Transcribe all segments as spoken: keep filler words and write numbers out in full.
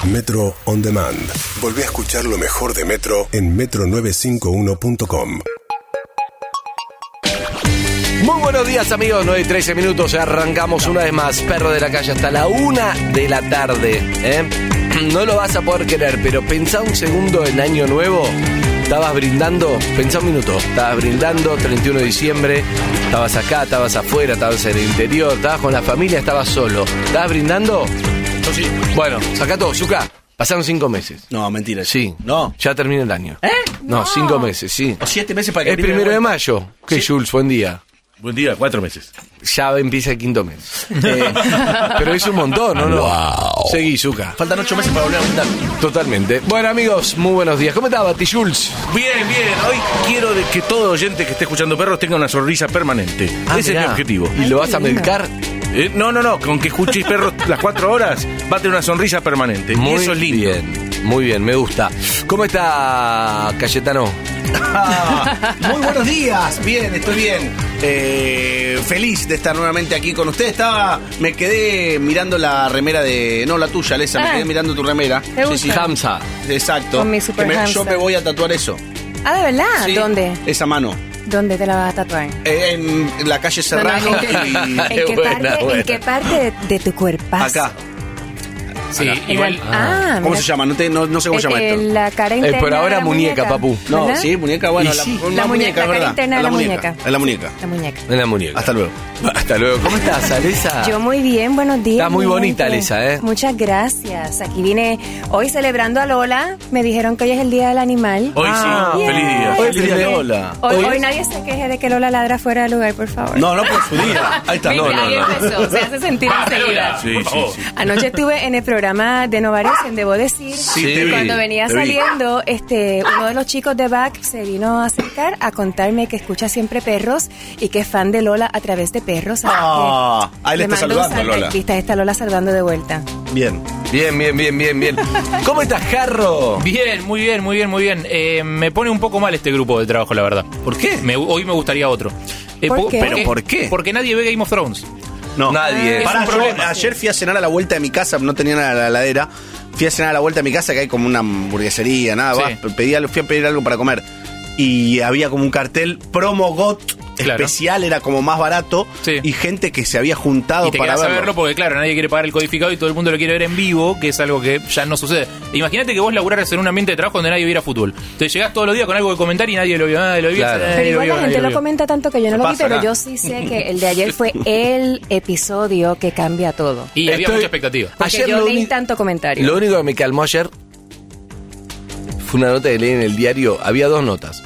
Metro On Demand. Volví a escuchar lo mejor de Metro en metro novecientos cincuenta y uno punto com. Muy buenos días, amigos. nueve y trece minutos. Arrancamos una vez más. Perro de la calle hasta la una de la tarde. ¿eh? No lo vas a poder creer, pero pensá un segundo en Año Nuevo. Estabas brindando, pensá un minuto. Estabas brindando, treinta y uno de diciembre. Estabas acá, estabas afuera, estabas en el interior. Estabas con la familia, estabas solo. ¿Estabas brindando? Yo sí. Bueno, saca todo, Zucca. Pasaron cinco meses. No, mentira. Sí. No. Ya termina el año. ¿Eh? No, no, cinco meses, sí. O siete meses para que el primero de mayo. ¿Qué, ¿Sí? Jules? Buen día. Buen día, cuatro meses. Ya empieza el quinto mes. Eh, pero es un montón, ¿no? no? Wow. Seguí, Zucca. Faltan ocho meses para volver a brindar. Totalmente. Bueno, amigos, muy buenos días. ¿Cómo estás, Bati Jules? Bien, bien. Hoy quiero de que todo oyente que esté escuchando Perros tenga una sonrisa permanente. Ah, Ese mirá. es mi objetivo. ¿Y lo vas a medicar? Eh, no, no, no. Con que escuches Perros las cuatro horas, va a tener una sonrisa permanente. Muy y eso es lindo. bien. Muy bien, me gusta. ¿Cómo está, Cayetano? Ah, muy buenos días. Bien, estoy bien. Eh, feliz de estar nuevamente aquí con ustedes. Estaba, me quedé mirando la remera de, no la tuya, Lesa, me Ah. quedé mirando tu remera. ¿Te gusta? Hamza. Exacto. Con mi super Que me- yo hamster. me voy a tatuar eso. Ah, ¿de verdad? Sí, ¿Dónde? Esa mano. ¿Dónde te la vas a tatuar? Eh, en la calle Serrano No, no, ¿en, y qué, ¿en, qué buena, parte, buena. ¿En qué parte de, de tu cuerpazo? acá. Sí, En igual. el- ah, ¿Cómo mira. se llama? No, te- no, no sé cómo se llama Eh, esto. eh, La cara Eh, interna por ahora de la muñeca, papu. No, ¿verdad? sí, muñeca, bueno, Y la, sí. una La muñeca, es la cara verdad. interna de Es la muñeca. Es la muñeca. La muñeca. En la muñeca. Hasta luego. Hasta luego. ¿Cómo estás, Alesa? Yo muy bien, buenos días. Está muy mi bonita, gente. Alesa, ¿eh? Muchas gracias. Aquí vine hoy celebrando a Lola. Me dijeron que hoy es el Día del Animal. Hoy Ah, sí, feliz día. Hoy Feliz día de primero- Lola. Hoy, hoy hoy es- nadie se queje de que Lola ladra fuera de lugar, por favor. No, no por su día. Ahí está. No, Viste, no, ahí no. empezó, se hace sentir enseguida. Sí, por sí, favor. sí. Anoche estuve en el programa de Novaresen, debo decir, Sí, te que vi, cuando venía te vi. saliendo, este, uno de los chicos de Back se vino a acercar a contarme que escucha siempre Perros y que es fan de Lola a través de Perros. Así Ah, que ahí le está mando un saludando, saludo. Lola. Aquí está, está Lola saludando de vuelta. Bien. Bien, bien, bien, bien, bien. ¿Cómo estás, Jarro? Bien, muy bien, muy bien, muy bien. Eh, me pone un poco mal este grupo de trabajo, la verdad. ¿Por qué? Me- hoy me gustaría otro. Eh, ¿Por po- qué? ¿Pero por qué? Porque nadie ve Game of Thrones. No. Nadie. Es Pará, un yo problema. ayer fui a cenar a la vuelta de mi casa, no tenía nada en la heladera. Fui a cenar a la vuelta de mi casa, que hay como una hamburguesería, nada, Sí. va, pedí, algo- fui a pedir algo para comer. Y había como un cartel promo G O T Claro. especial, era como más barato. Sí. Y gente que se había juntado Y te para quedas a verlo. verlo porque, claro, nadie quiere pagar el codificado y todo el mundo lo quiere ver en vivo, que es algo que ya no sucede. Imagínate que vos laburaras en un ambiente de trabajo donde nadie viera fútbol. Entonces llegás todos los días con algo que comentar y nadie lo vio, nadie lo vio. Claro. nadie Pero lo igual vio, la nadie gente lo vio. comenta tanto que yo no Se lo vi, pasa pero acá. yo sí sé que el de ayer fue el episodio que cambia todo. Y había Estoy- mucha expectativa. Porque Ayer yo lo leí uni- tanto comentario. Lo único que me calmó ayer fue una nota que leí en el diario. Había dos notas.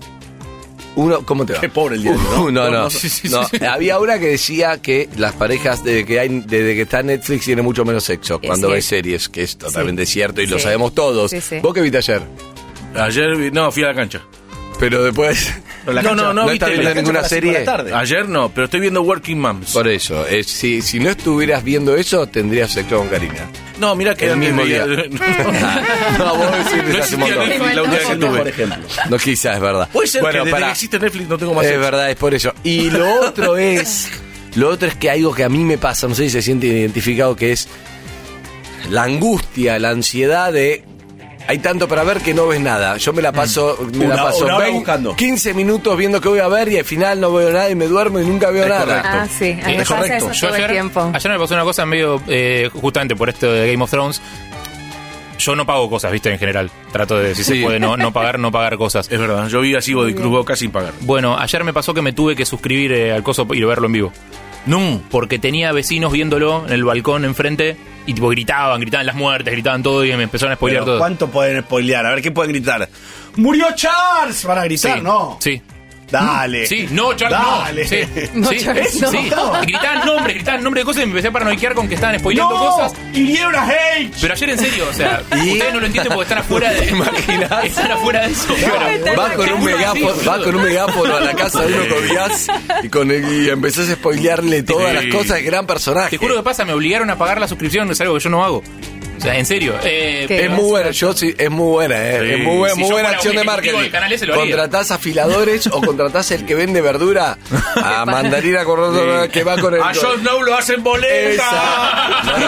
Uno, ¿cómo te va? Qué pobre el diario, ¿no? Uh, no, no. Sí, sí, no. sí. Había una que decía que las parejas, desde que, hay, desde que está Netflix, tienen mucho menos sexo Es cuando ves cierto. series, que es totalmente Sí. cierto y lo Sí. sabemos todos. Sí, sí. ¿Vos qué viste ayer? Ayer, vi- no, fui a la cancha. Pero después... Pero la No, cancha- no, no, no viste está viendo la ninguna cancha fue a las cinco de serie. la tarde. Ayer no, pero estoy viendo Working Moms. Por eso, eh, si, si no estuvieras viendo eso, tendrías sexo con Karina. No, mira que El antes mismo veía- día. No, vos decís No hace un existía montón. Netflix la última vez que Mejor tuve. ejemplo. No, quizás, es verdad. Puede ser Bueno, que desde pará. que existe Netflix no tengo más Es sexo. verdad, es por eso. Y lo otro es, lo otro es que algo que a mí me pasa, no sé si se siente identificado, que es la angustia, la ansiedad de hay tanto para ver que no ves nada. Yo me la paso, me Una- la paso una hora veinte, buscando. quince minutos viendo qué voy a ver y al final no veo nada y me duermo y nunca veo Es nada. correcto. Ah, sí, a mí Eh, me es pasa correcto. eso Yo todo el ayer, tiempo. ayer me pasó una cosa medio, eh, justamente por esto de Game of Thrones. Yo no pago cosas, viste, en general. Trato de, si Sí. se puede, no, no pagar, no pagar cosas. Es verdad, yo vi así de Cruz Boca sin pagar. Bueno, ayer me pasó que me tuve que suscribir eh, al coso y verlo en vivo. No. Porque tenía vecinos viéndolo en el balcón enfrente y tipo gritaban, gritaban las muertes, gritaban todo y me empezaron a spoilear Pero, todo. ¿cuánto pueden spoilear? A ver, ¿qué pueden gritar? ¡Murió Charles! ¿Van a gritar? Sí, No. Sí. Dale. Sí, no, Charles, Dale. no. Sí, No, sí, Charles, sí. no. Sí. Gritaban nombres, gritaban nombres de cosas y me empecé a paranoiquear con que estaban spoileando ¡No! cosas. ¡Hirieron a H! Pero ayer en serio, o sea, ¿Y? ustedes no lo entienden porque están afuera de. imaginás? Están afuera de eso. Claro. Vas con un megáfono, vas con un megáfono a la casa de uno con Díaz y, con el- y empezás a spoilearle todas Sí. las cosas de gran personaje. Te juro que pasa, me obligaron a pagar la suscripción, es algo que yo no hago. O sea, en serio. Eh, ¿Qué? Es muy buena, yo sí, es muy buena, eh. Sí. Es muy buena, Si muy yo buena fuera acción un de ejecutivo marketing. del canal ese, lo haría. Contratás afiladores o contratás el que vende verdura a mandarina con que va con el. A Jon Snow lo hacen boleta. No,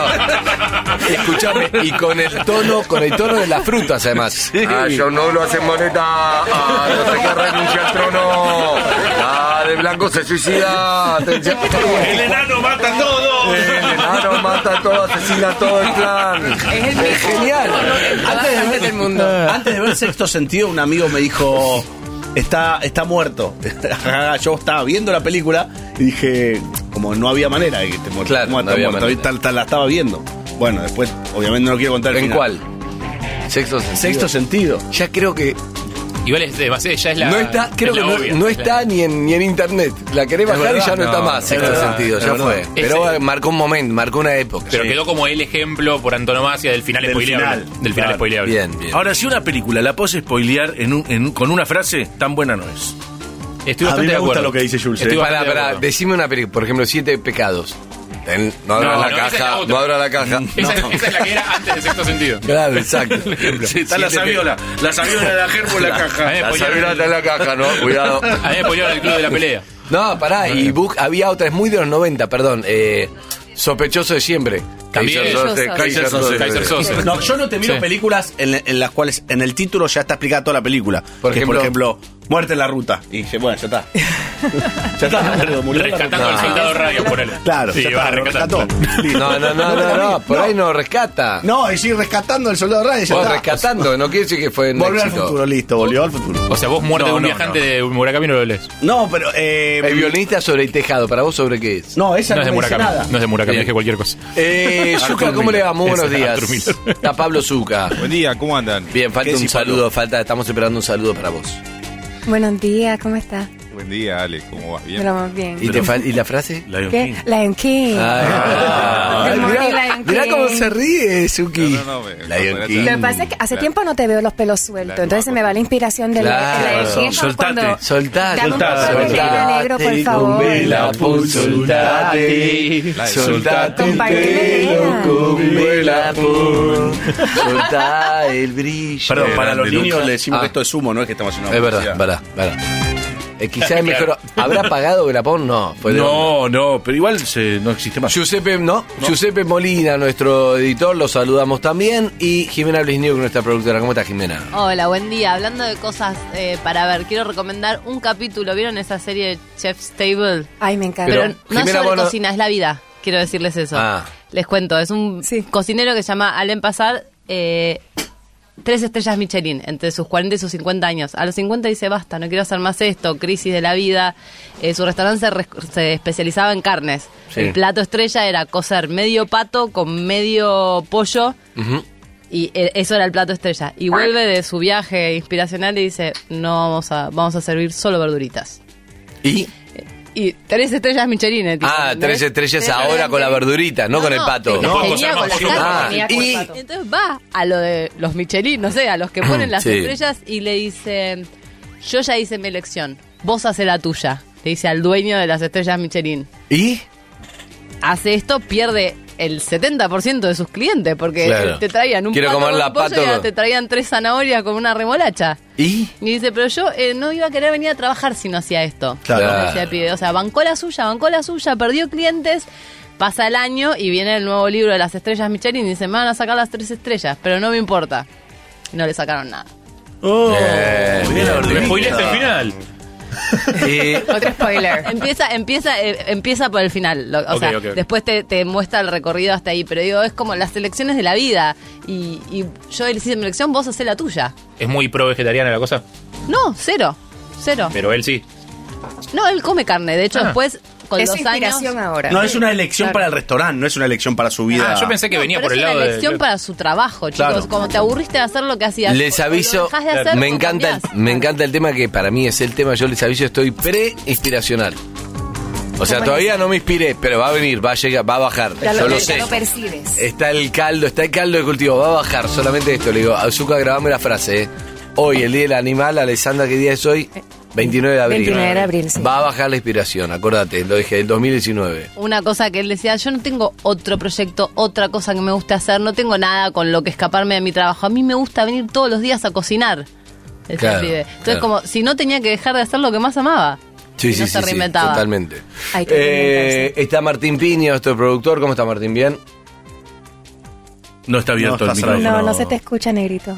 no. Escuchame, y con el tono, con el tono de las frutas además. A Jon Snow lo hacen boleta, ah, no sé qué renuncia al trono. Ah, de blanco se suicida. Atención. El enano mata todo. El enano mata todo, asesina todo el clan. Es el Es genial. Antes de, ver, del mundo. antes de ver Sexto Sentido, un amigo me dijo, está, está muerto. Yo estaba viendo la película y dije, como no había manera de que te muerto. Claro, muerto, no había muerto. manera. Tal- tal- la estaba viendo. Bueno, después, obviamente no lo quiero contar el ¿En final. cuál? Sexto sentido. Sexto Sentido. Ya creo que Igual es demasiado, ya es la. no está, creo es que la no, obvia. no está ni en ni en internet. La querés bajar verdad, y ya no, no, está más. es Sexto verdad, sentido, es ya verdad. fue. Pero Ese- marcó un momento, marcó una época. Pero Sí. quedó como el ejemplo por antonomasia del final Del spoileable. final, Del final claro. spoileable. Bien, bien. Ahora, si una película la puedes spoilear en un, en un- con una frase, tan buena no es. Estoy A bastante mí me de gusta acuerdo. lo que dice Jules, Estoy eh. Pará, bastante de pará, acuerdo. decime una película, por ejemplo, Siete Pecados. En- no abra No, la no, esa es la caja, otra. no abra la caja. Esa, esa es la que era antes de Sexto Sentido. Claro, exacto. Sí, está la Siete sabiola. La sabiola de la germo en la A mí caja. me La spoilearon- sabiola está en la caja, ¿no? Cuidado. A mí me spoilearon el club de la pelea. No, pará, y Book, había otra, es muy de los noventa, perdón. Eh, Sospechoso de siempre. También. Kaiser Soze, Kaiser Kaiser Soze. Soze. Kaiser Soze. No, yo no te miro Sí. películas en, en las cuales en el título ya está explicada toda la película. Por Que, ejemplo- por ejemplo, Muerte en la ruta. Y dije, bueno, ya está. ya está, boludo, murió en la Rescatando ruta. al soldado radio, ponele. Claro, Sí, ya va está, lo rescatando. rescató. Listo. No, no, no, no, no, por ahí no rescata. No, y sigue rescatando al soldado radio. Ya Vos está. rescatando, no quiere decir que fue un Volvió al éxito. futuro, listo, volvió al futuro. O sea, vos muerte No, de un no, viajante no. de Murakami no lo lees. No, pero. Eh, El violinista sobre el tejado, ¿para vos sobre qué es? No, esa No no, es de me dice Murakami. nada. No es de Murakami, Bien. dije cualquier cosa. Eh, Zucca, ¿cómo le va? Muy buenos Ese es Arthur días. Miller. Está Pablo Zucca. Buen día, ¿cómo andan? Bien, falta ¿Qué un decís, Pablo? saludo, falta, estamos esperando un saludo para vos. Buenos días, ¿cómo estás? Buen día, Ale, ¿cómo vas? Bien. Estamos bien. ¿Y, te fal- ¿y la frase? Lion ¿Qué? King. Lion King. Ay, Good ay, morning, mirá, Lion mirá King. cómo se ríe, Zuki. No, no, no, me- Lion me- King. Lo que pasa es que hace Claro. tiempo no te veo los pelos sueltos, Claro, entonces se me va la inspiración del Claro. del Lion King. Es como Soltate, cuando- soltate, Dame un soltate, poco de soltate, línea negro, por favor. vela, pum, soltate, soltate el Compartir pelo idea. con vela, pum, soltá el brillo. Perdón, para los Grande, niños Luca. le decimos Ah. que esto es humo, no es que estamos haciendo Es una verdad, publicidad. verdad, verdad. Eh, quizás es mejor. ¿Habrá pagado Grapón? No, fue de No, no, pero igual se, no existe más. Giuseppe, ¿no? Giuseppe Molina, nuestro editor, lo saludamos también. Y Jimena Blisniuk, nuestra productora. ¿Cómo estás, Jimena? Hola, buen día. Hablando de cosas eh, para ver, quiero recomendar un capítulo. ¿Vieron esa serie Chef's Table? Ay, me encanta. Pero, Pero, no Jimena, sobre vos no- cocina, es la vida. Quiero decirles eso. Ah. Les cuento, es un Sí. cocinero que se llama Alain Passard, eh, tres estrellas Michelin, entre sus cuarenta y sus cincuenta años. A los cincuenta dice, basta, no quiero hacer más esto, crisis de la vida. Eh, su restaurante se, res- se especializaba en carnes. Sí. El plato estrella era cocer medio pato con medio pollo. Ujú. Y eh, eso era el plato estrella. Y vuelve de su viaje inspiracional y dice, no vamos a, vamos a servir solo verduritas. ¿Y? Y tres estrellas Michelin. eh, tipo, Ah, ¿entendés? tres estrellas Tres ahora con la verdurita, no, con el pato. No, puedo tenía cocer con más la pollo. carne, Ah, tenía con y- el pato. Entonces va a lo de los Michelin, no sé, a los que ponen las Sí. estrellas y le dice, yo ya hice mi elección, vos hace la tuya. Le dice al dueño de las estrellas Michelin. ¿Y? Hace esto, pierde el setenta por ciento de sus clientes porque Claro. te traían un Quiero pato comer con la un pollo pato y ahora con- te traían tres zanahorias con una remolacha. ¿Y? Y dice, pero yo eh, no iba a querer venir a trabajar si no hacía esto. Claro. Le decía el pibe. O sea, bancó la suya, bancó la suya, perdió clientes, pasa el año y viene el nuevo libro de las estrellas Michelin y dice, me van a sacar las tres estrellas, pero no me importa. Y no le sacaron nada. Oh, Bien, bien la Me verdurita. spoileaste el final. Y- Otro spoiler. Empieza, empieza, eh, empieza por el final. Lo- o Ok, sea, ok, ok. después te, te muestra el recorrido hasta ahí. Pero digo, es como las elecciones de la vida. Y, y yo hice mi elección, vos hacés la tuya. Es muy pro vegetariana la cosa, No, cero. Cero. pero él sí. No, él come carne. De hecho, Ah. después, con Es los inspiración años. ahora. No, es una elección Claro. para el restaurante, no es una elección para su vida. Ah, yo pensé que No, venía pero por el es lado una de... elección para su trabajo, chicos. Claro. Como te aburriste de hacer lo que hacías. Les o- o lo aviso, dejás de hacer, me o encanta, el, cambiás. me encanta el tema que para mí es el tema, yo les aviso, estoy pre-inspiracional. O sea, ¿Cómo todavía es? no me inspiré, pero va a venir, va a llegar, va a bajar. Ya yo lo, lo ya sé. lo percibes. Está el caldo, está el caldo de cultivo, va a bajar solamente esto. Le digo, Azúcar, grabame la frase, ¿eh? Hoy, el Día del Animal, Alessandra, ¿qué día es hoy? veintinueve de abril. veintinueve de abril, sí. Va a bajar la inspiración, acordate, lo dije, el dos mil diecinueve. Una cosa que él decía, yo no tengo otro proyecto, otra cosa que me guste hacer, no tengo nada con lo que escaparme de mi trabajo. A mí me gusta venir todos los días a cocinar. Ese Claro, pibe. Entonces, claro. como si no tenía que dejar de hacer lo que más amaba. Sí, Y sí, no sí, se sí, reinventaba. totalmente. Hay que Eh, reinventarse. está Martín Piña, nuestro productor. ¿Cómo está Martín? ¿Bien? No está abierto No, el está micrófono. No, no se te escucha, negrito.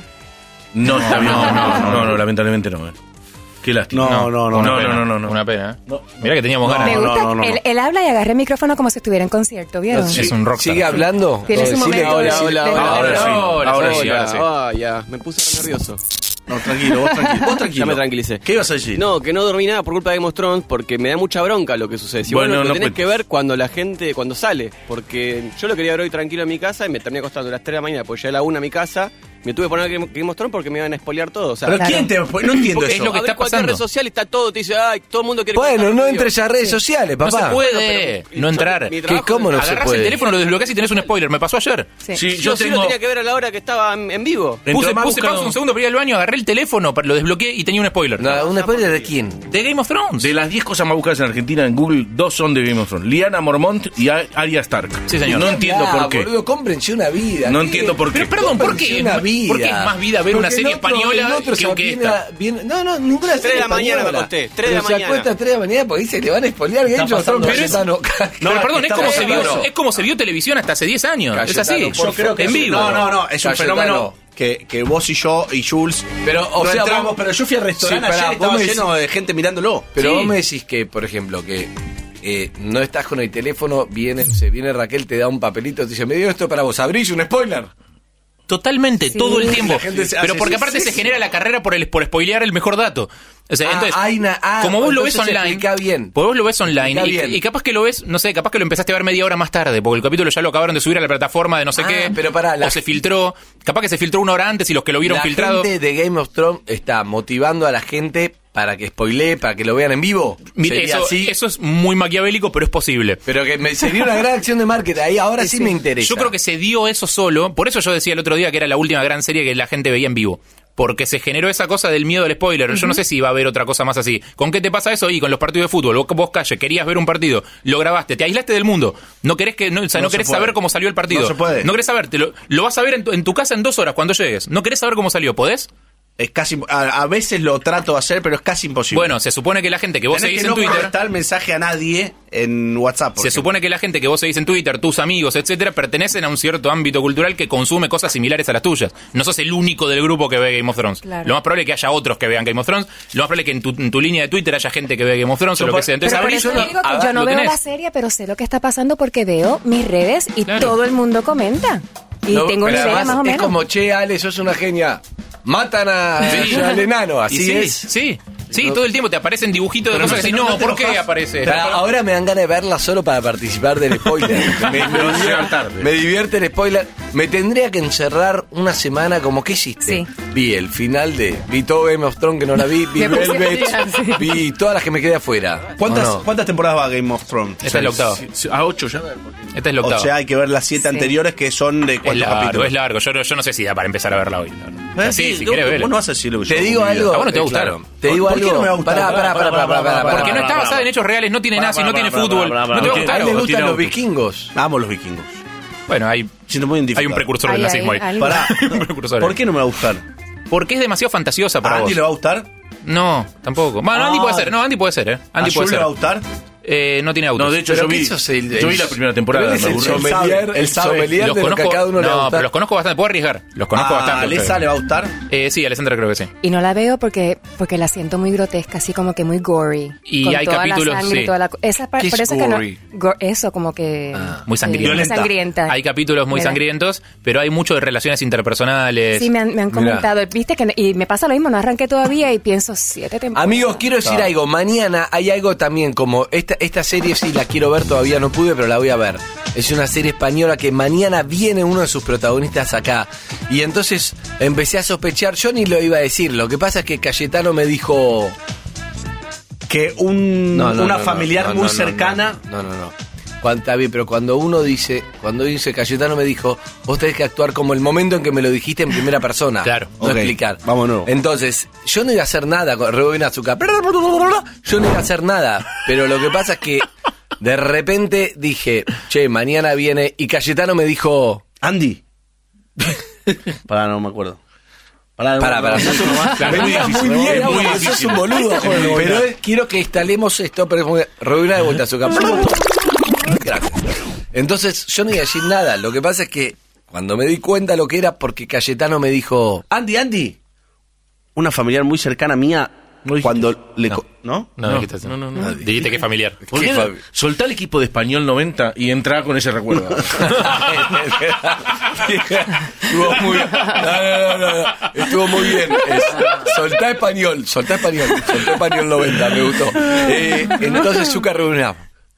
No está abierto. No, no, no, no, lamentablemente no. eh. Qué lástima. No, no, no. No, Una pena, no, no, no. Una pena, ¿eh? Mirá que teníamos ganas. Me no, gusta, no, no, él, no. él habla y agarra el micrófono como si estuviera en concierto, ¿vieron? Sí. Es un rockstar. ¿Sigue hablando? Tiene su Decile- momento hola, de- hola, de- hola. Ahora sí, Hola, ahora sí, hola. ahora sí. Ah, ya, me puse re nervioso. No, tranquilo, vos tranquilo. Vos tranquilo. Ya me tranquilicé. ¿Qué ibas a decir? No, que no dormí nada por culpa de Game of Thrones porque me da mucha bronca lo que sucede. Si Bueno, bueno, lo no tenés cuentes. que ver cuando la gente, cuando sale. Porque yo lo quería ver hoy tranquilo en mi casa y me terminé acostando a las tres de la mañana porque llegué a la una a mi casa. Me tuve que poner Game Game of Thrones porque me iban a spoilear todo. O sea, ¿Pero Claro. quién te.? No entiendo Porque eso. es lo que a ver está cualquier pasando. red social está todo, te dice, ay, todo el mundo quiere Bueno, contar no lo que entres digo. a redes sociales, papá. No se puede pero- no entrar. mi ¿Qué, trabajo- ¿Cómo no se Agarrás puede? el teléfono, lo desbloqueás y tenés un spoiler. Me pasó ayer. Sí. Sí, Yo, yo sí tengo. lo tenía que ver a la hora que estaba en, en vivo. Entre Puse, más puse buscando- pausa un segundo para ir al baño, agarré el teléfono, lo desbloqueé y tenía un spoiler. No, ¿un spoiler de quién? De Game of Thrones. De las diez cosas más buscadas en Argentina en Google, dos son de Game of Thrones. Liana Mormont y A- Arya Stark. Sí, señor. No entiendo Ah, por qué. Boludo, cómprense una vida. No ¿Qué? entiendo por qué. Pero perdón, ¿por qué? Cómprense una vida. ¿Por qué es más vida ver una Porque serie el otro- española el otro que- se que viene esta? a- viene- no, no, ninguna Tres de serie la mañana me española. acosté, tres de Pero la se mañana. acuesta a tres de la mañana porque dice, le van a spoilear Game of Thrones. Pero es- Cayetano. No, pero perdón, es está como, se pasando vio, eso. es como se vio televisión hasta hace diez años. Es así. Cayetano, por Yo creo que en es- vivo. No, no, no. Es un Cayetano. fenómeno que, que vos y yo y Jules. Pero, o no sea, entramos, vos- pero yo fui al restaurante Sí, pará, ayer y vos estaba me lleno de gente mirándolo. Pero Sí. vos me decís que, por ejemplo, que eh, no estás con el teléfono, viene, se viene Raquel, te da un papelito, te dice, me dio esto para vos, abrís un spoiler. Totalmente, Sí. todo el tiempo. La gente se Pero hace- porque sí, aparte sí, se sí. genera la carrera por el por spoilear el mejor dato. O sea, Ah, entonces, hay una- ah, como vos lo ves entonces online, explica bien. pues vos lo ves online Explica y, bien. y capaz que lo ves, no sé, capaz que lo empezaste a ver media hora más tarde, porque el capítulo ya lo acabaron de subir a la plataforma de no sé Ah, qué, pero pará, la- o se filtró, capaz que se filtró una hora antes y los que lo vieron La filtrado. gente de Game of Thrones está motivando a la gente para que spoilee, para que lo vean en vivo. Mire, Sería eso, así. eso es muy maquiavélico, pero es posible. Pero que me, sería una gran acción de marketing. Ahí ahora sí, me interesa. Yo creo que se dio eso solo, por eso yo decía el otro día que era la última gran serie que la gente veía en vivo. Porque se generó esa cosa del miedo al spoiler. Yo no sé si va a haber otra cosa más así. ¿Con qué te pasa eso? Y con los partidos de fútbol. Vos, vos calle, querías ver un partido, lo grabaste, te aislaste del mundo. No querés que, no, o sea, No no, se querés puede. saber cómo salió el partido. No se puede. No querés saber, te lo, lo vas a ver en tu, en tu casa en dos horas cuando llegues. No querés saber cómo salió, ¿podés? Es casi, a, a veces lo trato de hacer, pero es casi imposible. Bueno, se supone que la gente que vos Tenés seguís que en no Twitter. contestar mensaje a nadie en WhatsApp. por Se ejemplo. supone que la gente que vos seguís en Twitter, tus amigos, etcétera, pertenecen a un cierto ámbito cultural que consume cosas similares a las tuyas. No sos el único del grupo que ve Game of Thrones. Claro. Lo más probable es que haya otros que vean Game of Thrones. Lo más probable es que en tu, en tu línea de Twitter haya gente que ve Game of Thrones o lo que sea. Entonces Pero por abrís eso uno- digo que ah, yo no lo veo tenés. la serie, pero sé lo que está pasando porque veo mis redes y Claro. todo el mundo comenta. Y No, tengo una pero idea además más o menos. Es como, che, Ale, sos una genia. Matan a, Sí. al enano, así Y sí, es. Sí, sí, No. todo el tiempo te aparecen dibujitos de Pero cosas no que te- decís, no no, te ¿por qué enojas. aparece? Pero ahora me dan ganas de verla solo para participar del spoiler. me, me Pero divierte, llega tarde. me divierte el spoiler. Me tendría que encerrar una semana como, ¿qué hiciste? Sí. Vi el final de... Vi todo Game of Thrones que no la vi. Vi Me puse Velvet. al día, sí. Vi todas las que me quedé afuera. ¿Cuántas, ¿O no? ¿Cuántas temporadas va Game of Thrones? Esta es la octava. A ocho ya. Esta es la octava. O sea, hay que ver las siete Sí. anteriores que son de es cuatro largo, capítulos. es largo. Yo, no- yo no sé si da para empezar a verla hoy. la verdad. O sea, Eh, sí, si no, querés vos verla. no vas a decir lo que Te yo digo hago en mi algo. vida. Ah, bueno, te va a eh, gustar. claro. Te digo ¿Por qué algo. no me va a gustar? Pará, pará, pará, pará, pará, pará, Porque no pará, está pará. basada en hechos reales, no tiene nazi, no tiene fútbol. No te va a A gustar. él le gustan Tiene los auto. vikingos. Amo los vikingos. Bueno, hay, Siento muy identificado. hay un precursor del Ay, nazismo ay, ahí. algo. Pará. Un precursor ¿Por ahí. qué no me va a gustar? Porque es demasiado fantasiosa ¿A para Andy vos. le va a gustar? No, tampoco. Bueno, Ah. Andy puede ser, no, Andy puede ser, ¿eh? Andy ¿A puede Jules le ser. va a gustar? Eh, no tiene autos. No, de hecho, Pero yo ¿qué vi, sos el- yo vi la primera temporada. Pero él es me el aburrió. sommelier, Él el sabe. sommelier los de lo que conozco, a cada uno le no, gusta. pero los conozco bastante. Puedo arriesgar. Los conozco ¿A bastante. Alessa le va a gustar? Eh, sí, Alessandra creo que sí. Y no la veo porque porque la siento muy grotesca, así como que muy gory. Y con hay toda capítulos, la sangre, sí. toda la co- esa par- ¿Qué por es eso que no, gory? go- eso como que Ah, muy sí, sangrienta. muy sangrienta. Hay capítulos muy Mira. sangrientos, pero hay mucho de relaciones interpersonales. Sí, me han, me han comentado, viste que y me pasa lo mismo, no arranqué todavía y pienso siete temporadas. Amigos, quiero decir algo. Mañana hay algo también como esta, esta serie, sí la quiero ver, todavía no pude, pero la voy a ver. Es una serie española que mañana viene uno de sus protagonistas acá. Y entonces empecé a sospechar, yo ni lo iba a decir. Lo que pasa es que Cayetano me dijo... Que un, No, no, una no, familiar no, muy no, no, cercana... No, no, no. Cuando, está bien, pero cuando uno dice, cuando dice Cayetano me dijo, vos tenés que actuar como el momento en que me lo dijiste en primera persona. Claro. No Ok, explicar. vámonos. Entonces, yo no iba a hacer nada con rebobina azúcar. Yo no iba a hacer nada. Pero lo que pasa es que de repente dije, che, mañana viene. Y Cayetano me dijo, Andy. Pará, no me acuerdo. Pará, Pará, pará. no, no, no, Claro, venía es muy muy bien, difícil, es muy ahora, sos difícil. un boludo. Pero es- quiero que instalemos esto, pero es muy- rebobina de vuelta azúcar. Gracias. Entonces, yo no iba a decir nada. Lo que pasa es que cuando me di cuenta lo que era, porque Cayetano me dijo, Andy, Andy. Una familiar muy cercana mía, No dijiste. cuando le... No. co- ¿No? No, No, dijiste así. no, no, no. Dijiste que es familiar. ¿Por qué ¿Qué no? Fabi? Soltá el equipo de Español noventa y entrá con ese recuerdo. estuvo muy bien. No, no, no, no, no. Estuvo muy bien. Es- soltá español, soltá español, soltá español noventa, me gustó. Eh, entonces Zucca reunió.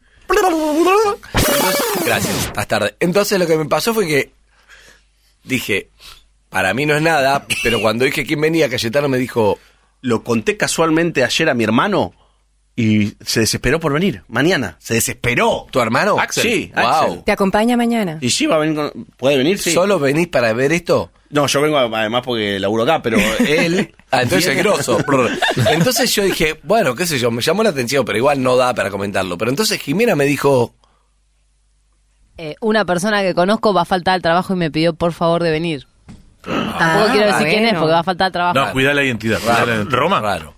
Entonces, gracias, hasta tarde. Entonces lo que me pasó fue que dije, para mí no es nada, pero cuando dije quién venía, Cayetano me dijo, Lo conté casualmente ayer a mi hermano y se desesperó por venir. Mañana. Se desesperó. ¿tu hermano? Axel. Sí, Wow. Axel. ¿Te acompaña mañana? Y sí, va a venir con... ¿Puede venir? Sí. ¿Solo venís para ver esto? No, yo vengo además porque laburo acá, pero él... Ah, entonces es viene- grosso. Entonces yo dije, bueno, qué sé yo, me llamó la atención, pero igual no da para comentarlo. Pero entonces Jimena me dijo, Eh, una persona que conozco va a faltar al trabajo y me pidió por favor de venir. Tampoco Ah, quiero decir bueno. quién es porque va a faltar al trabajo. No, cuidá la identidad. cuidá la raro, identidad. Roma. raro,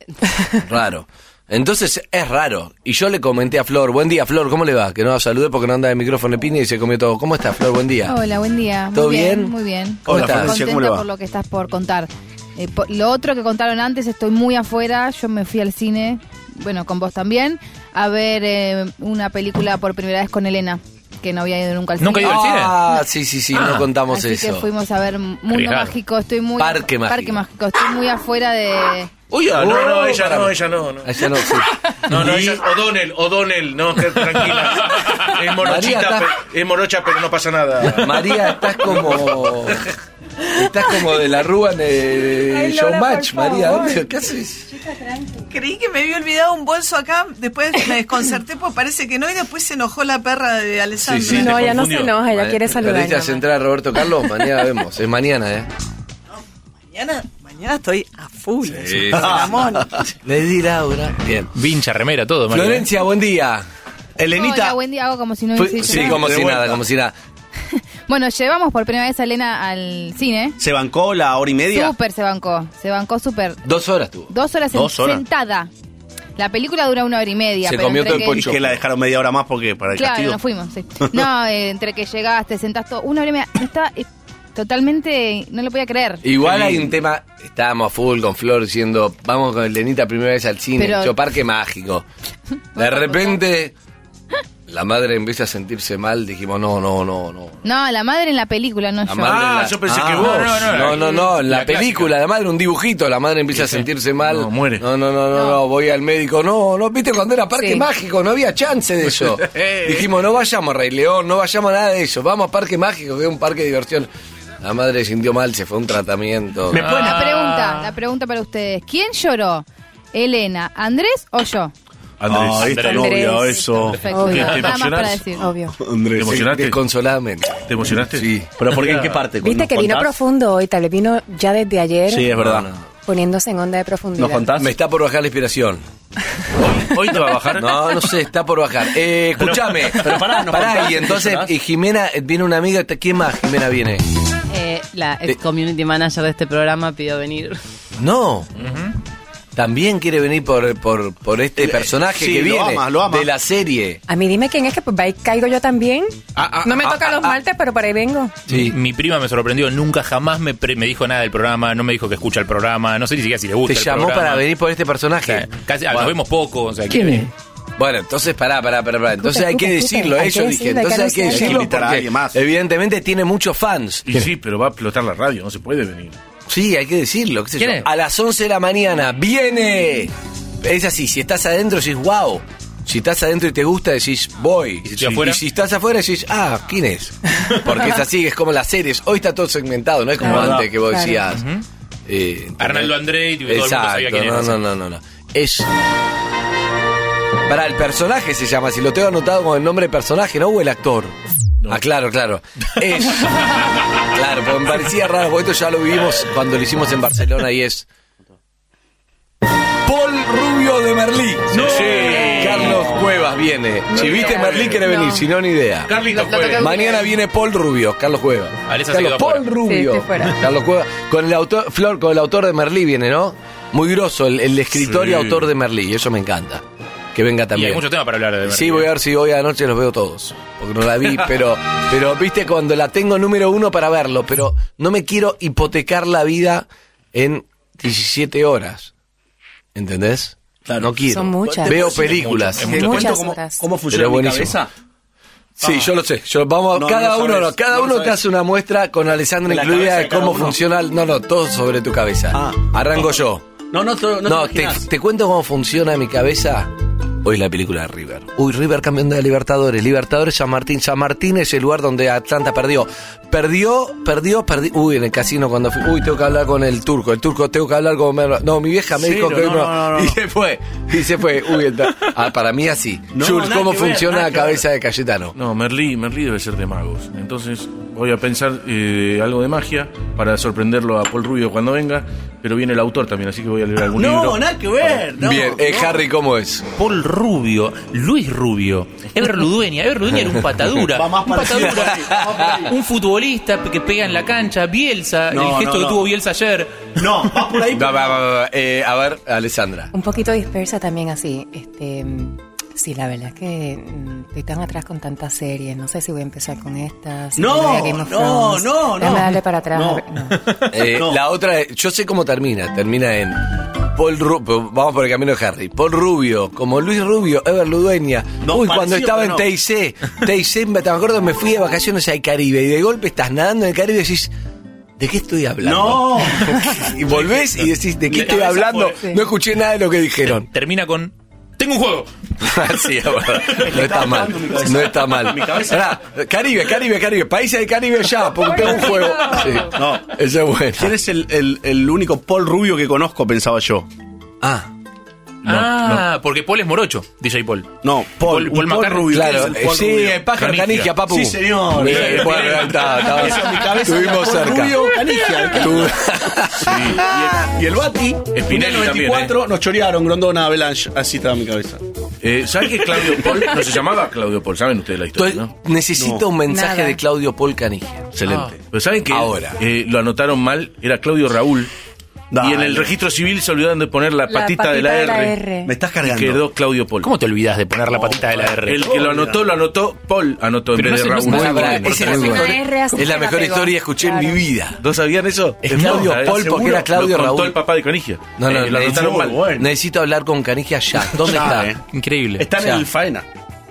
raro. Entonces es raro. Y yo le comenté a Flor, buen día Flor, ¿cómo le va? Que no la saludé porque no anda de micrófono de piña y se comió todo. ¿Cómo está Flor? Buen día. Hola, buen día. ¿Todo muy bien? bien? Muy bien. ¿Cómo Hola, estás? Florencia, ¿cómo le Contenta va? por lo que estás por contar. Eh, po- lo otro que contaron antes, estoy muy afuera. Yo me fui al cine, bueno, con vos también, a ver eh, una película por primera vez con Elena, que no había ido nunca al ¿Nunca cine. ha ido al cine? Ah, sí, sí, sí, no contamos Así eso. que fuimos a ver Mundo Arriesgado. Mágico. Estoy muy Parque Mágico. Parque Mágico. Estoy muy afuera de... Uy, ah, no, no, Oh, ella para- no, ella no. No, Allá no, sí. no, no Y- ella, O'Donnell, O'Donnell, no, que tranquila. Es morochita, María, pe- es morocha, pero no pasa nada. María, estás como... Estás como de la rúa de Ay, Lola, Showmatch, por María. favor. ¿Dónde- ¿Qué haces? Creí que me había olvidado un bolso acá, después me desconcerté, pues parece que no, y después se enojó la perra de Alessandra. Sí, sí. No, te ella no se confundió. enoja, ella quiere saludar. ¿Perdiste a nomás. centrar a Roberto Carlos? Mañana vemos, es mañana, ¿eh? Mañana, mañana estoy a full. Sí. Ramón. Lady Laura. Bien. Vincha, remera, todo. María. Florencia, buen día. Elenita... Hola, buen día. Hago como si no Fue- hubiese sí, dicho como nada. si De nada, vuelta. como si nada. Bueno, llevamos por primera vez a Elena al cine. ¿Se bancó la hora y media? Súper se bancó. Se bancó súper. Dos horas tuvo. Dos horas, en- Dos horas. sentada. La película dura una hora y media. Se pero comió entre todo el que- Y que la dejaron media hora más porque para el Claro, castigo. nos fuimos, sí. No, eh, entre que llegaste, sentás todo. Una hora y media. Estaba eh, totalmente. No lo podía creer. Igual hay un tema, estábamos a full con Flor diciendo, vamos con Elenita primera vez al cine, Pero- yo Parque Mágico. De repente, la madre empieza a sentirse mal, dijimos, no, no, no, no. No, la madre en la película, no La yo. madre en Ah, la- yo pensé Ah, que vos. No, no, no, no, en la, La película, la madre, un dibujito, la madre empieza a sentirse mal. No, muere. No, no, no, no, no, voy al médico. No, no, viste cuando era Parque Sí. Mágico, no había chance de eso. Dijimos, no vayamos a Rey León, no vayamos a nada de eso, vamos a Parque Mágico, que es un parque de diversión. La madre se sintió mal, se fue a un tratamiento. ¿Me pueden- La pregunta, la pregunta para ustedes. ¿Quién lloró? ¿Elena, Andrés o yo? Andrés. Ah, esta Andrés. novia, eso. Perfecto. Obvio. Nada ¿Te más para emocionás? decir. Obvio. Andrés. ¿Te emocionaste? Desconsoladamente. ¿Te emocionaste? Sí. ¿Pero por qué? ¿En qué parte? Viste ¿Nos que vino contás? profundo hoy, tal vez vino ya desde ayer Sí, es verdad. No, no. poniéndose en onda de profundidad. ¿Nos contás? Me está por bajar la inspiración. ¿Hoy, hoy te va a bajar? No, no sé, está por bajar. Eh, escúchame. pero pará, ¿nos Pará, contás? y entonces, ¿Emocionás? y Jimena, eh, viene una amiga, ¿quién más Jimena viene? Eh, la ex community manager de este programa pidió venir. No. También quiere venir por, por, por este personaje sí, que lo viene ama, lo ama. de la serie. A mí dime quién es, que pues va y caigo yo también. Ah, ah, no me ah, toca ah, los ah. martes, pero por ahí vengo. Sí. Mi prima me sorprendió, nunca jamás me, pre- me dijo nada del programa, no me dijo que escucha el programa, no sé ni siquiera si le gusta Te el llamó programa. para venir por este O sea, personaje. casi, ah, Bueno. nos vemos poco, o sea, ¿Quién quiere es? venir. Bueno, entonces pará, pará, pará, pará. Entonces hay que Escucha, escucha, decirlo, hay eh, que yo dije. decirlo, hay que Entonces hay que anunciarlo. decirlo Hay que invitar a porque alguien más. evidentemente tiene muchos fans. Y sí, pero va a explotar la radio, no se puede venir. Sí, hay que decirlo. qué sé ¿Quién yo. es? A las once de la mañana viene. Es así, si estás adentro decís, wow. Si estás adentro y te gusta, decís, voy. ¿Y si estoy afuera? Y si estás afuera, decís, ah, ¿quién es? Porque es así, es como las series. Hoy está todo segmentado, no es como Claro. antes que vos Claro. decías. eh, Arnaldo Andrei, todo el mundo Exacto, sabía quién no, era. no, no, no, no. Es Para el personaje se llama, si lo tengo anotado con el nombre de personaje, ¿no? O el actor. No. Ah, claro, claro. Es. Claro, porque me parecía raro, porque esto ya lo vivimos cuando lo hicimos en Barcelona y es. Paul Rubio de Merlí. No. Sí. Carlos Cuevas viene. No, si viste Merlí, quiere venir, no. Si no, ni idea. Carlitos Cuevas. Mañana viene Paul Rubio, Carlos Cuevas. Carlos, Paul Rubio. Sí, Carlos Cuevas. Con el autor, Flor, con el autor de Merlí viene, ¿no? Muy grosso, el, el escritor sí. y autor de Merlí, eso me encanta. Que venga también. Y hay mucho tema para hablar de Merlí. Sí, voy a ver si hoy anoche los veo todos. Porque no la vi, pero, pero viste, cuando la tengo número uno para verlo, pero no me quiero hipotecar la vida en diecisiete horas. ¿Entendés? Claro. No quiero. Son muchas. Veo películas. Muchas, muchas cómo, horas. ¿Cómo funciona mi cabeza? Sí, ah. yo lo sé. Yo, vamos, no, cada no uno, sabes, no, cada no uno te hace una muestra con Alessandra de incluida de, de cómo uno. funciona. No, no, todo sobre tu cabeza. Ah. Arranco yo. No, no, no, no te, te, te cuento cómo funciona mi cabeza. Hoy la película de River. Uy, River campeón de Libertadores. Libertadores San Martín. San Martín es el lugar donde Atlanta perdió. Perdió, perdió, perdió. Uy, en el casino cuando fui. Uy, tengo que hablar con el turco. El turco, tengo que hablar con... No, mi vieja me Cero, dijo que no, no, no, no. Y se fue. Y se fue. Uy, está. Ah, para mí así. No, Jules, ¿cómo funciona ver, la cabeza de Cayetano? No, Merlí, Merlí debe ser de magos. Entonces voy a pensar eh, algo de magia para sorprenderlo a Paul Rubio cuando venga. Pero viene el autor también, así que voy a leer algún no, libro. No, nada que ver. No, Bien, eh, no. Harry, ¿cómo es? Paul Rubio, Luis Rubio, Ever Ludueña. Ever Ludueña era un patadura. Va más un parecido, patadura. Un futbolista que pega en la cancha. Bielsa, no, el gesto no, que no. tuvo Bielsa ayer. No, va por ahí. Va, va, va, va. Eh, a ver, Alessandra. Un poquito dispersa también así. Este, sí, la verdad es que mm, estoy tan atrás con tantas series. No sé si voy a empezar con estas. Si No, voy a Game of no, Thrones. no, no. Déjame darle para atrás. No. A ver, no. Eh, No. La otra, yo sé cómo termina. Termina en Paul Rubio. Vamos por el camino de Harry. Paul Rubio, como Luis Rubio, Ever Ludueña. No, Uy, parecido, cuando estaba en pero no. T I C. T I C, me te acuerdo, me fui de vacaciones al Caribe. Y de golpe estás nadando en el Caribe y decís, ¿de qué estoy hablando? No. Y volvés y decís, ¿de qué La estoy cabeza hablando? fue. No escuché nada de lo que dijeron. Termina con... Tengo un juego. Sí, es verdad. No está mal. No está mal. Mi cabeza. Pará, Caribe, Caribe, Caribe. Países del Caribe ya, porque tengo un juego. Sí. No. Eso es bueno. ¿Quién es el, el, el único Paul Rubio que conozco? Pensaba yo. Ah. No, ah, no. Porque Paul es morocho, D J Paul. No, Paul, Paul, Paul McCartney. Rubio. Claro, ¿Quién es el Paul sí, Rubio? el pájaro Canigia. Canigia, papu. Sí, señor. Bien, bueno, ahí está, estaba- Eso en mi cabeza. Estuvimos Paul cerca. Rubio, Canigia. Tú- Sí. Y el, y el Bati, Spinelli en el noventa y cuatro, nos chorearon Grondona, Avalanche. Así estaba mi cabeza. Eh, ¿Saben que Claudio Paul no se llamaba Claudio Paul? ¿Saben ustedes la historia, Entonces, no? necesito No. un mensaje Nada. de Claudio Paul Canigia. Excelente. Pero ¿saben que Ahora. eh, lo anotaron mal? Era Claudio Raúl. Dale. Y en el registro civil se olvidaron de poner la, La patita, de la, patita de la R. R. Me estás Y cargando. quedó Claudio Paul. ¿Cómo te olvidas de poner la patita de la R? El que lo anotó, lo anotó, Paul anotó en Pero vez no de se- no Raúl. se- Muy Ah, buena, bueno, esa es la porque mejor, una R así es la se la mejor pegó. historia que escuché en mi Claro. vida. ¿No sabían eso? Es No, Claudio ¿sabes? Paul porque Seguro. era Claudio Lo contó Raúl. el papá de Canigia. No, no, Eh, lo anotaron necesito, mal. bueno. necesito hablar con Canigia ya. ¿Dónde Ya, está? eh. Increíble. Está en Ya. el Faena.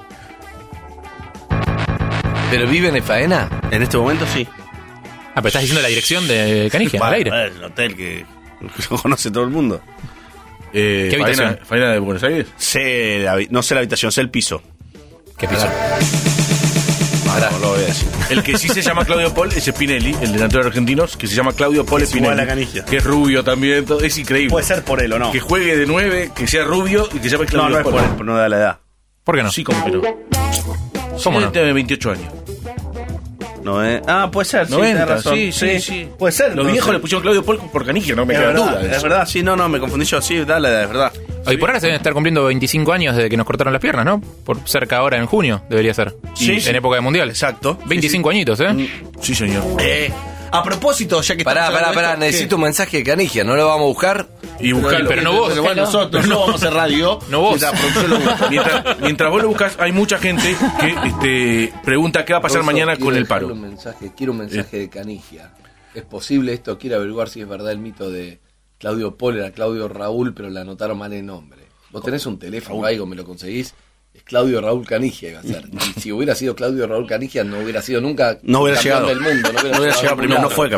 ¿Pero vive en Faena? En este momento sí. Ah, pero estás diciendo la dirección de Canigia, al aire. Bueno, el hotel que lo conoce todo el mundo. Eh, ¿Qué habitación? Faena, Faena de Buenos Aires. Sé la habi- no sé la habitación, sé el piso. ¿Qué piso? Ahora no lo voy a decir. El que sí se llama Claudio Paul es Spinelli, el delantero de Argentinos, que se llama Claudio Paul Es igual Spinelli. a Canigia. Que es rubio también, todo, es increíble. Puede ser por él o no. Que juegue de nueve, que sea rubio y que se llame No, Claudio no es Paul. por él, no da la edad. ¿Por qué no? Sí, como que no. ¿Cómo Sí, no? Tiene veintiocho años. No, eh. Ah, puede ser, sí, noventa, tenés razón. sí, sí, sí. Puede ser. Los no viejos sé. le pusieron Claudio Paul por Canigia, no me Es queda verdad, duda de es eso. verdad, sí, no, no, me confundí yo, sí, da la edad, es verdad. Hoy por ahora se deben estar cumpliendo veinticinco años desde que nos cortaron las piernas, ¿no? Por cerca ahora en junio, debería ser. Sí, en sí. época de mundial. Exacto. veinticinco añitos, ¿eh? Sí, señor. Eh, a propósito, ya que Pará, estamos pará, hablando de pará, esto, necesito ¿qué? un mensaje de Canigia, ¿no lo vamos a buscar? Y buscarlo. Pero no vos. Pero bueno, nosotros no vamos a hacer radio. No vos. Mientras la producción lo busca. Mientras, mientras vos lo buscas, hay mucha gente que este, pregunta qué va a pasar mañana con el paro. Un mensaje, quiero un mensaje de Canigia. ¿Es posible esto? Quiero averiguar si es verdad el mito de Claudio Paul, era Claudio Raúl, pero le anotaron mal el nombre. ¿Vos tenés un teléfono o algo, me lo conseguís? Es Claudio Raúl Canigia iba a ser. Y si hubiera sido Claudio Raúl Canigia, no hubiera sido nunca No hubiera campeón llegado. del mundo. No hubiera, No hubiera llegado a ningún primero, no lado. fue campeón.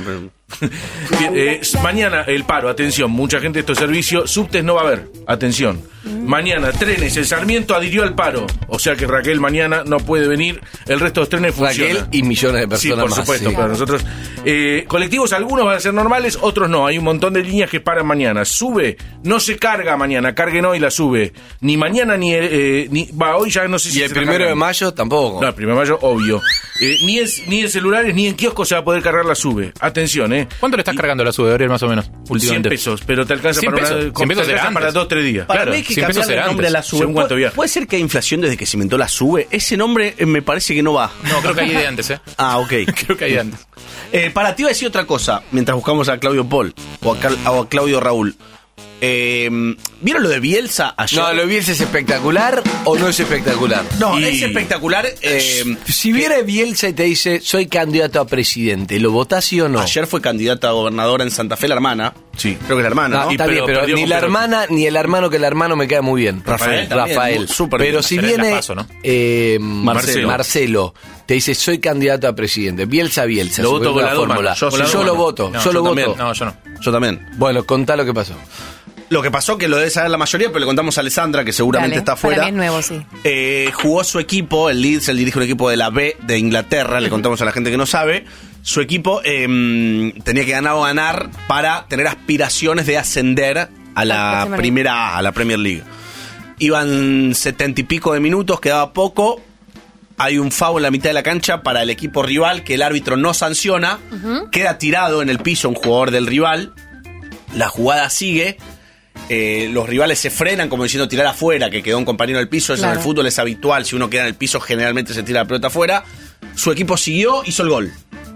Bien, eh, mañana el paro, atención, mucha gente de estos servicios, subtes no va a haber, atención. Mañana, trenes, el Sarmiento adhirió al paro, o sea que Raquel mañana no puede venir, el resto de los trenes funcionan. Raquel y millones de personas Sí, por más, supuesto, sí. pero nosotros... Eh, colectivos, algunos van a ser normales, otros no, hay un montón de líneas que paran mañana. Sube, no se carga mañana, carguen hoy la sube. Ni mañana ni... Eh, ni va, hoy ya no sé si... Y el se primero cargan. de mayo tampoco. No, el primero de mayo, obvio. Eh, ni, es, ni en celulares ni en kioscos se va a poder cargar la sube. Atención, ¿eh? ¿Cuánto le estás cargando la sube, Gabriel, más o menos? cien Últimamente. pesos, pero te alcanza cien para, pesos, una, cien pesos te era alcanza para antes. dos, tres días. Para Claro. mí hay que cien pesos cambiarle era el nombre a la antes. SUBE. Según cuánto ¿Puede, viaja. puede ser que hay inflación desde que se inventó la SUBE? Ese nombre eh, me parece que no va. No, creo que hay de antes, ¿eh? Ah, ok. Creo que hay de antes. Eh, para, te iba a decir otra cosa, mientras buscamos a Claudio Paul o a, Cal- o a Claudio Raúl. Eh, ¿Vieron lo de Bielsa ayer? No, ¿lo Bielsa es espectacular o no es espectacular? No, Y- es espectacular. eh, Si viene Bielsa y te dice, soy candidato a presidente, ¿lo votás sí o no? Ayer fue candidata a gobernadora en Santa Fe, la hermana. Sí. Creo que la hermana, No, ¿no? está pero bien, pero perdió ni con la Perotti. hermana ni el hermano, que el hermano me queda muy bien. Rafael también, Rafael. muy- súper Pero bien. si Será en la viene Paso, ¿no? eh, Marcelo. Marcelo, te dice, soy candidato a presidente. Bielsa, Bielsa. Lo su voto con primera la Duma. fórmula. Yo Yo, sí, yo Duma. lo voto, No, yo yo lo también. voto. No, yo no. Yo también. Bueno, contá lo que pasó. Lo que pasó, que lo debe saber la mayoría, pero le contamos a Alessandra, que seguramente Dale, está para afuera. mí es nuevo, sí. Eh, jugó su equipo, el Leeds, él dirige un equipo de la B de Inglaterra, le contamos a la gente que no sabe. Su equipo eh, tenía que ganar o ganar para tener aspiraciones de ascender a Ah, la próxima primera A, a la Premier League. Iban setenta y pico de minutos, quedaba poco. Hay un foul en la mitad de la cancha para el equipo rival que el árbitro no sanciona. Queda tirado en el piso un jugador del rival. La jugada sigue. Eh, los rivales se frenan como diciendo tirar afuera, que quedó un compañero del piso. Eso Claro. en el fútbol es habitual. Si uno queda en el piso, generalmente se tira la pelota afuera. Su equipo siguió, hizo el gol.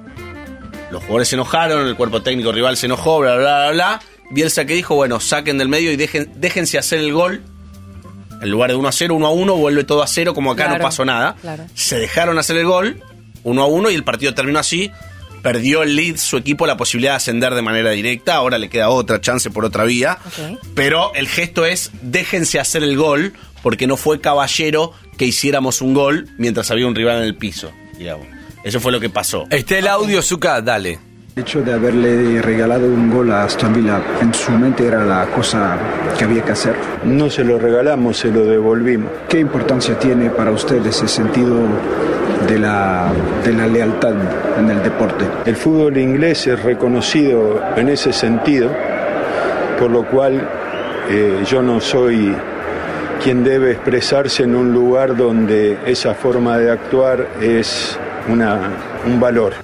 Los jugadores se enojaron, el cuerpo técnico rival se enojó, bla, bla, bla, bla. Bielsa que dijo, bueno, saquen del medio y dejen, déjense hacer el gol. En lugar de uno a cero, uno a uno, vuelve todo a cero, como acá Claro, no pasó nada. claro. Se dejaron hacer el gol, uno a uno, y el partido terminó así. Perdió el Leeds, su equipo, la posibilidad de ascender de manera directa. Ahora le queda otra chance por otra vía. Ok. Pero el gesto es, déjense hacer el gol, porque no fue caballero que hiciéramos un gol mientras había un rival en el piso, digamos. Eso fue lo que pasó. Está el audio, Zucca, dale. El hecho de haberle regalado un gol a Aston Villa, en su mente era la cosa que había que hacer. No se lo regalamos, se lo devolvimos. ¿Qué importancia tiene para usted ese sentido de la, de la lealtad en el deporte? El fútbol inglés es reconocido en ese sentido, por lo cual eh, yo no soy quien debe expresarse en un lugar donde esa forma de actuar es una, un valor.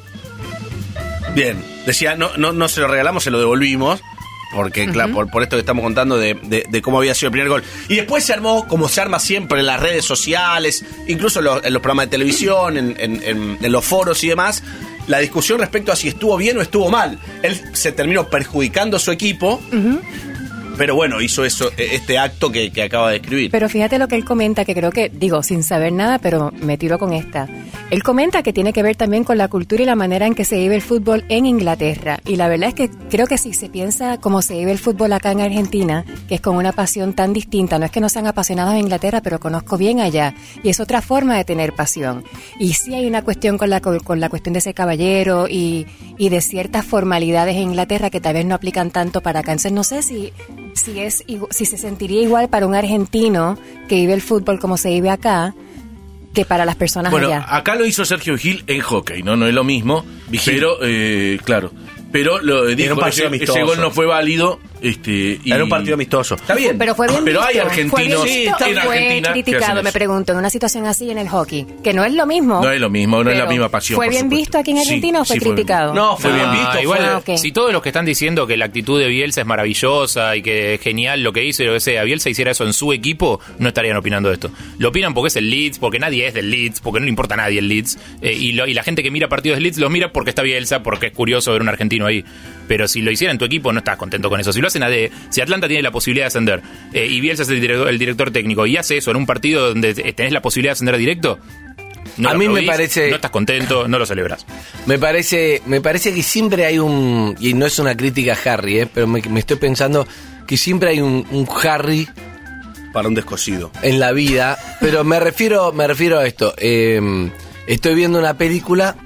Bien, decía, no, no, no se lo regalamos, se lo devolvimos. Porque, claro, por, por esto que estamos contando de, de, de cómo había sido el primer gol. Y después se armó, como se arma siempre, en las redes sociales, incluso en los, en los programas de televisión, en, en, en, en los foros y demás, la discusión respecto a si estuvo bien o estuvo mal. Él se terminó perjudicando a su equipo, pero bueno, hizo eso, este acto que, que acaba de escribir. Pero fíjate lo que él comenta, que creo que, digo, sin saber nada, pero me tiro con esta. Él comenta que tiene que ver también con la cultura y la manera en que se vive el fútbol en Inglaterra. Y la verdad es que creo que si se piensa como se vive el fútbol acá en Argentina, que es con una pasión tan distinta, no es que no sean apasionados en Inglaterra, pero conozco bien allá. Y es otra forma de tener pasión. Y sí hay una cuestión con la, con la cuestión de ese caballero y, y de ciertas formalidades en Inglaterra que tal vez no aplican tanto para acá. Entonces no sé si... Si, es, si se sentiría igual para un argentino que vive el fútbol como se vive acá, que para las personas Bueno, allá. acá lo hizo Sergio Gil en hockey, ¿no? No es lo mismo, pero, eh, claro. Pero lo dijo, un partido ese, amistoso. ese gol no fue válido. Este, y... Era un partido amistoso. Está bien. Pero fue bien Pero hay visto, argentinos fue bien visto en y fue Argentina que criticado, hacen me eso. pregunto, en una situación así en el hockey, que no es lo mismo. No es lo mismo, no es la pero misma pasión. ¿Fue por bien supuesto. visto aquí en Sí, Argentina o fue sí fue criticado? bien. No, fue bien Ah, visto. igual, fue- Ah, ok. si todos los que están diciendo que la actitud de Bielsa es maravillosa y que es genial lo que hizo y lo que sea, Bielsa hiciera eso en su equipo, no estarían opinando de esto. Lo opinan porque es el Leeds, porque nadie es del Leeds, porque no le importa a nadie el Leeds. Eh, y, lo- y la gente que mira partidos del Leeds los mira porque está Bielsa, porque es curioso ver un argentino ahí. Pero si lo hiciera en tu equipo, no estás contento con eso. Si lo hacen a D, si Atlanta tiene la posibilidad de ascender eh, y Bielsa es el director, el director técnico y hace eso en un partido donde tenés la posibilidad de ascender directo, no A lo mí me aplaudís, parece- no estás contento, no lo celebras. Me parece, me parece que siempre hay un, y no es una crítica a Harry, eh, pero me, me estoy pensando que siempre hay un, un Harry Para un descosido. en la vida, pero me refiero, me refiero a esto. eh, estoy viendo una película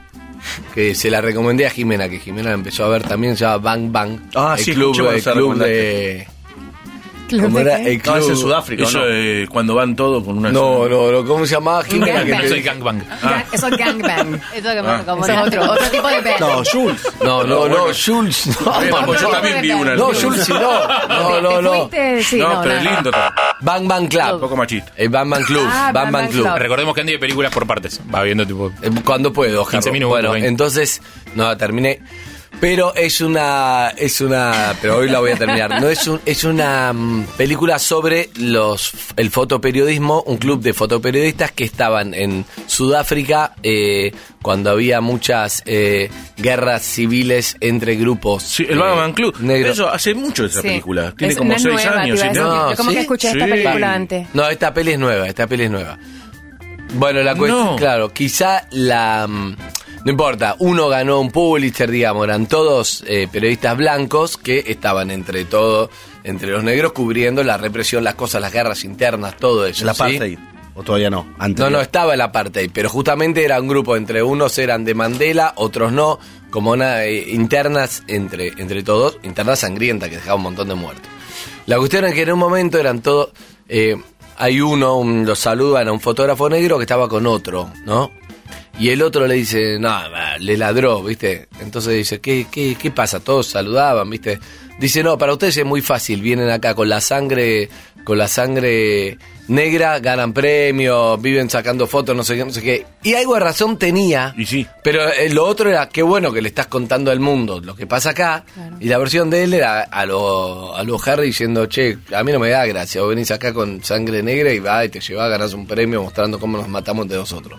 que se la recomendé a Jimena, que Jimena la empezó a ver también, se llama Bang Bang. Ah, el sí, club, escuché cuando el se club recomendaste. de... ¿Club ¿Cómo de era? qué? El club... No, es en Sudáfrica, ¿o Eso no? eh, cuando van todos con una... No, no, no, ¿cómo se llamaba Jimena? Un Que No te- soy gangbang. Gang- Eso es gangbang. Eso que me Ah. recomendó. Eso es otro, otro tipo de band. No, Jules. No, no, no, bueno. Jules. No, Eh, no, pues yo no. también vi una. No, Jules, sí, no. No, no, ¿Te no. fuiste? Sí, no, no, pero es nada. lindo. Bang Bang Un Club. poco machista. El Bang Bang Club. Ah, Bang Bang Club. Club. Recordemos que Andy de películas por partes. Va viendo tipo... Eh, Cuando puedo, quince Jarro. minutos, Bueno, veinte. entonces, no, terminé. Pero es una, es una, pero hoy la voy a terminar. No es un, es una mm, película sobre los, el fotoperiodismo, un club de fotoperiodistas que estaban en Sudáfrica eh, cuando había muchas eh, guerras civiles entre grupos. Sí, el eh, Bang Bang Club. negros. Eso hace mucho esa Sí. película. Tiene Es- como no es seis nueva, años. te iba a siete decir. No, Yo como ¿sí? que escuché esta Sí. película antes. No, esta peli es nueva, esta peli es nueva. Bueno, la cuestión, No. claro, quizá la... mm, no importa, uno ganó un Pulitzer, digamos, eran todos eh, periodistas blancos que estaban entre todos, entre los negros, cubriendo la represión, las cosas, las guerras internas, todo eso. ¿La ¿sí? apartheid? ¿O todavía no? Antes No, no, estaba el apartheid, pero justamente era un grupo, entre unos eran de Mandela, otros no, como una, eh, internas entre, entre todos, internas sangrientas que dejaba un montón de muertos. La cuestión es que en un momento eran todos, eh, hay uno, un, lo saludan a un fotógrafo negro que estaba con otro, ¿no? Y el otro le dice, no, bah, le ladró, ¿viste? Entonces dice, ¿qué, qué, qué pasa? Todos saludaban, ¿viste? Dice, no, para ustedes es muy fácil, vienen acá con la sangre, con la sangre negra, ganan premios, viven sacando fotos, no sé qué, no sé qué. Y algo de razón tenía, Y sí. pero eh, lo otro era, qué bueno que le estás contando al mundo lo que pasa acá. Claro. Y la versión de él era a lo, a lo Harry diciendo, che, a mí no me da gracia, vos venís acá con sangre negra y va y te llevás, ganás un premio mostrando cómo nos matamos entre nosotros.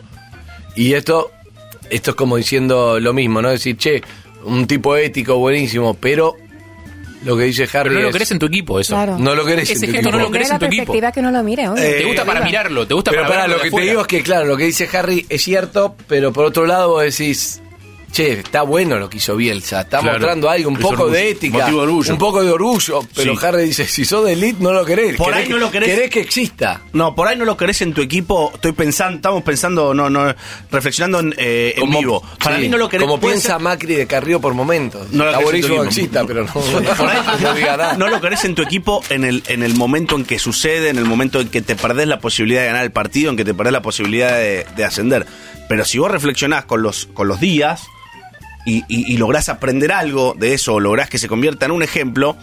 Y esto, esto es como diciendo lo mismo, ¿no? Decir, che, un tipo ético buenísimo, pero lo que dice Harry Pero no lo es, querés en tu equipo, eso. Claro. no lo querés Ese en tu gesto no equipo. lo querés Mira en tu la equipo. perspectiva que no lo mire, obvio. Eh, Te gusta para mirarlo, te gusta Pero para para verlo lo de que te afuera. digo es que, claro, lo que dice Harry es cierto, pero por otro lado vos decís, che, está bueno lo que hizo Bielsa, está Claro. mostrando algo, un Es poco orgullo, de ética, motivo de orgullo. un poco de orgullo, pero Sí. Harry dice, si sos de elite no lo querés, Por querés ahí no lo querés. querés que exista. No, por ahí no lo querés en tu equipo. Estoy pensando, estamos pensando, no, no, reflexionando en, eh, en Como- vivo. Para sí, mí no lo querés. como puede piensa ser- Macri de Carrió por momentos. No lo Está querés en buenísimo tu que equipo. exista, pero no, Por ahí no diga nada. no lo querés en tu equipo en el, en el momento en que sucede, en el momento en que te perdés la posibilidad de ganar el partido, en que te perdés la posibilidad de, de ascender. Pero si vos reflexionás con los, con los días y, y, y lográs aprender algo de eso, o lográs que se convierta en un ejemplo,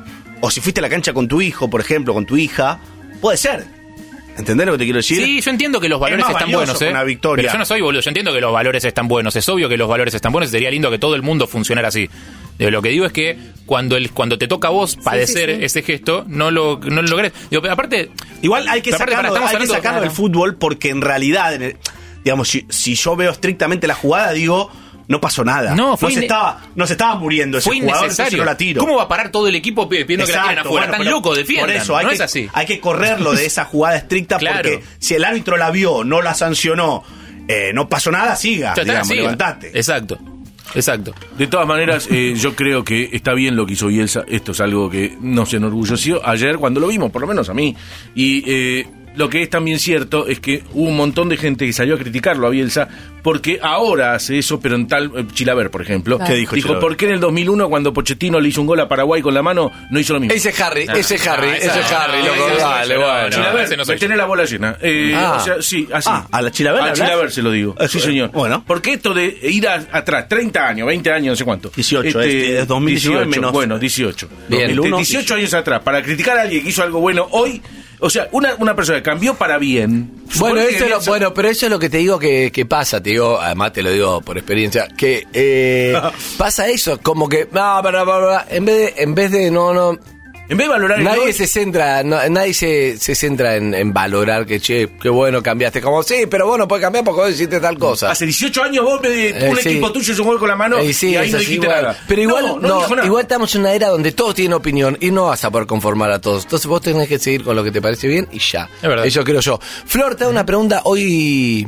o si fuiste a la cancha con tu hijo, por ejemplo, con tu hija, puede ser. ¿Entendés lo que te quiero decir? Sí, yo entiendo que los valores más están valioso buenos, que ¿eh? una victoria. Pero yo no soy boludo, yo entiendo que los valores están buenos, es obvio que los valores están buenos y sería lindo que todo el mundo funcionara así. Digo, lo que digo es que cuando el, cuando te toca a vos padecer sí, sí. ese gesto, no lo, no lo logrés. Digo, pero aparte, Igual hay que pero aparte, sacarlo, pará, estamos hay que hablando- sacarlo del claro. fútbol porque en realidad, en el- digamos, si, si yo veo estrictamente la jugada, digo, no pasó nada. No, fue se, ine- estaba, no se estaba muriendo ese fue jugador, entonces innecesario. yo la tiro. ¿Cómo va a parar todo el equipo pidiendo que la tiren Exacto, afuera? bueno, Están pero locos, defiendan. Por eso hay no que, es así. hay que correrlo de esa jugada estricta Claro. porque si el árbitro la vio, no la sancionó, eh, no pasó nada, siga, Ya está, digamos, siga. levantate. Exacto, exacto. De todas maneras, eh, yo creo que está bien lo que hizo Bielsa. Esto es algo que nos enorgulleció ayer cuando lo vimos, por lo menos a mí. Y eh, lo que es también cierto es que hubo un montón de gente que salió a criticarlo a Bielsa porque ahora hace eso, pero en tal... eh, Chilaver, por ejemplo. Claro. ¿Qué dijo Dijo, Chilaver? ¿por qué en el dos mil uno cuando Pochettino le hizo un gol a Paraguay con la mano no hizo lo mismo? Ese es Harry, Ah. ese es Harry, Ah, ese es esa- Harry, no, loco, ese- dale, ese- bueno. Chilaver, Chilaver, ese no soy me tenés la bola llena. Eh, Ah. O sea, sí, así. Ah, ¿a la Chilaver A hablas? Chilaver se lo digo. Eso, Sí, señor. bueno. Porque esto de ir a- atrás, treinta años, veinte años, no sé cuánto. dieciocho, es- es dos mil diecinueve dieciocho, menos- Bueno, dieciocho. Bien. Este, dieciocho años atrás, para criticar a alguien que hizo algo bueno hoy, o sea, una, una persona que cambió para bien. Bueno, supone que eso es lo, Bielsa- bueno, pero eso es lo que te digo que, que pasa, te digo, además te lo digo por experiencia, que eh, pasa eso, como que, no, para, para, para, en vez de, en vez de, no, no, En vez de valorar el nadie hoy, se centra, no, nadie se, se centra en, en valorar que, che, qué bueno cambiaste, como, sí, pero vos no podés cambiar porque vos hiciste tal cosa. hace dieciocho años vos, me- Eh, un sí. equipo tuyo hizo un gol con la mano Eh, sí, y ahí es no así, dijiste igual. nada. Pero igual, no, no, no dijo nada. igual estamos en una era donde todos tienen opinión y no vas a poder conformar a todos. Entonces vos tenés que seguir con lo que te parece bien y ya. Es verdad. Eso creo yo. Flor, te hago una pregunta. Hoy.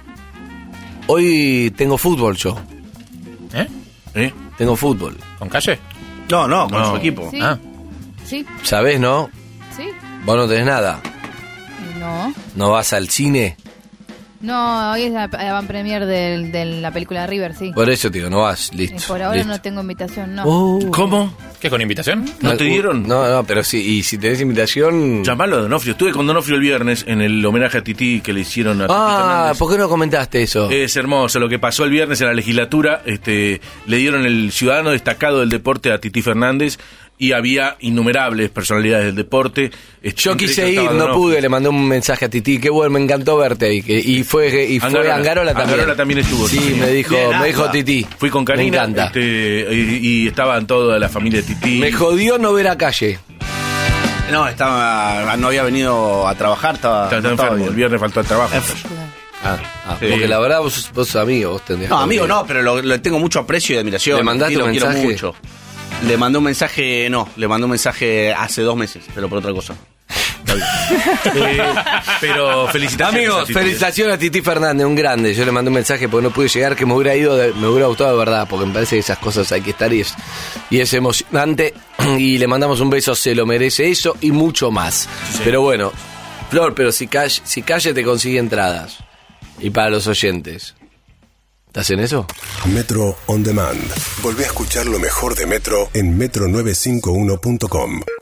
Hoy tengo fútbol yo. ¿Eh? ¿Eh? Tengo fútbol. ¿Con calle? No, no, con No. su equipo. Sí, Ah. sí, ¿Sabés, no? sí. Vos no tenés nada. No. ¿No vas al cine? No, hoy es la van premier de, de la película de River, sí. Por eso, tío, no vas, Y listo. por ahora listo. no tengo invitación, no. Oh. ¿Cómo? ¿Qué, con invitación? ¿No te dieron? No, no, pero sí, y si tenés invitación... Llamalo a Donofrio. Estuve con Donofrio el viernes en el homenaje a Tití que le hicieron a Tití Ah, Fernández. ¿por qué no comentaste eso? Es hermoso lo que pasó el viernes en la legislatura. Este, le dieron el ciudadano destacado del deporte a Tití Fernández y había innumerables personalidades del deporte. Este, Yo entre quise ellos ir, estaba no Donofrio. pude, le mandé un mensaje a Titi, qué bueno, me encantó verte y, que, y fue y fue Angarola. Angarola también. Angarola también estuvo. Sí, también. me dijo, Bien, me dijo anda. Titi. Fui con Me Karina encanta. este, y, y estaban toda la familia de Tití. Me jodió no ver a Calle. No, estaba, no había venido a trabajar, estaba, Estaba no estaba enfermo, bien. el viernes faltó al trabajo. Ah, ah, Sí. porque la verdad vos, vos sos amigo, vos tendrías No, que- amigo, no, pero lo, lo tengo mucho aprecio y admiración. ¿Le mandaste y lo un quiero mensaje? mucho. Le mandé un mensaje, no, le mandé un mensaje hace dos meses, pero por otra cosa. Eh, pero felicitaciones. Amigos, a Tití. felicitaciones a Titi Fernández, un grande. Yo le mandé un mensaje porque no pude llegar, que me hubiera ido, de- me hubiera gustado de verdad, porque me parece que esas cosas hay que estar y es, y es emocionante. Y le mandamos un beso, se lo merece eso y mucho más. Sí. Pero bueno, Flor, pero si Calle, si Calle te consigue entradas, y para los oyentes, ¿estás en eso? Metro On Demand. Volvé a escuchar lo mejor de Metro en metro novecientos cincuenta y uno punto com.